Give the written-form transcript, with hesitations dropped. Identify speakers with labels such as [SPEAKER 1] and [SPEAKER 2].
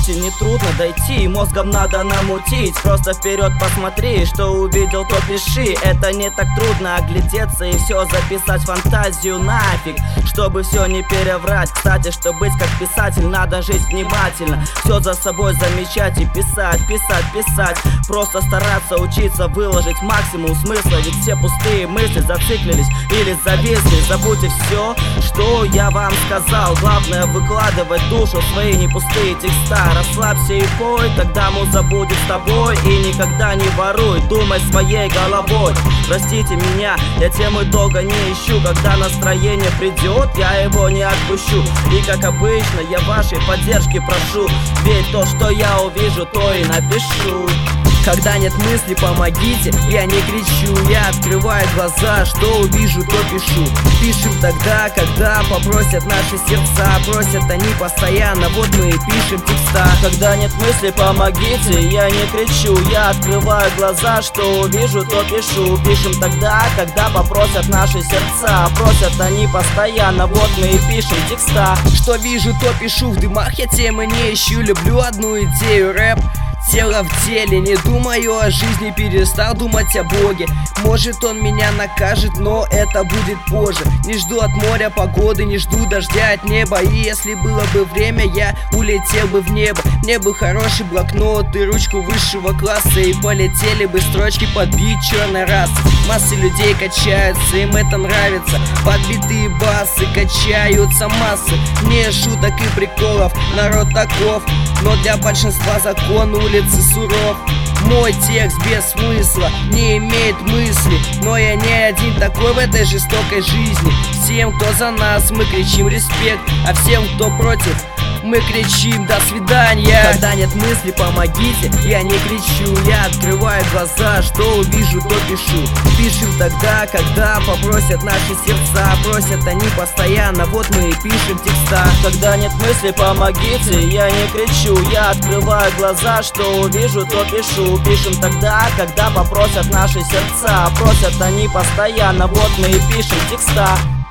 [SPEAKER 1] сути нетрудно дойти, мозгом надо намутить. Просто вперед посмотри, что увидел, то пиши. Это не так трудно оглядеться и все записать, фантазию нафиг, чтобы все не переврать. Кстати, чтобы быть как писатель, надо жить внимательно, все за собой замечать и писать, писать, писать. Просто стараться учиться выложить максимум смысла, ведь все пустые мысли зациклились или зависли. Забудьте все, что я вам сказал, главное выкладывать душу в свои не пустые текста. Расслабься и пой, тогда муза будет с тобой. И никогда не воруй, думай своей головой. Простите меня, я темы долго не ищу, когда настроение придет, я его не отпущу. И как обычно, я вашей поддержки прошу, ведь то, что я увижу, то и напишу. Когда нет мысли, помогите, я не кричу, я открываю глаза, что увижу, то пишу. Пишем тогда, когда попросят наши сердца, просят они постоянно, вот мы и пишем текста. Когда нет мысли, помогите, я не кричу, я открываю глаза, что увижу, то пишу. Пишем тогда, когда попросят наши сердца, просят они постоянно, вот мы и пишем текста. Что вижу, то пишу, в дымах я темы не ищу, люблю одну идею, рэп. Тело в теле, не думаю о жизни, перестал думать о Боге. Может он меня накажет, но это будет позже. Не жду от моря погоды, не жду дождя от неба. И если было бы время, я улетел бы в небо. Мне бы хороший блокнот и ручку высшего класса, и полетели бы строчки под бит черной расы. Массы людей качаются, им это нравится. Подбитые басы качаются массы. Не шуток и приколов, народ таков, но для большинства закон улицы суров. Мой текст без смысла, не имеет мысли, но я не один такой в этой жестокой жизни. Всем, кто за нас, мы кричим респект, а всем, кто против, мы кричим до свидания. Когда нет мысли, помогите, я не кричу, я открываю глаза, что увижу, то пишу. Пишем тогда, когда попросят наши сердца, просят они постоянно, вот мы и пишем текста. Когда нет мысли, помогите, я не кричу, я открываю глаза, что увижу, то пишу. Пишем тогда, когда попросят наши сердца, просят они постоянно, вот мы и пишем текста.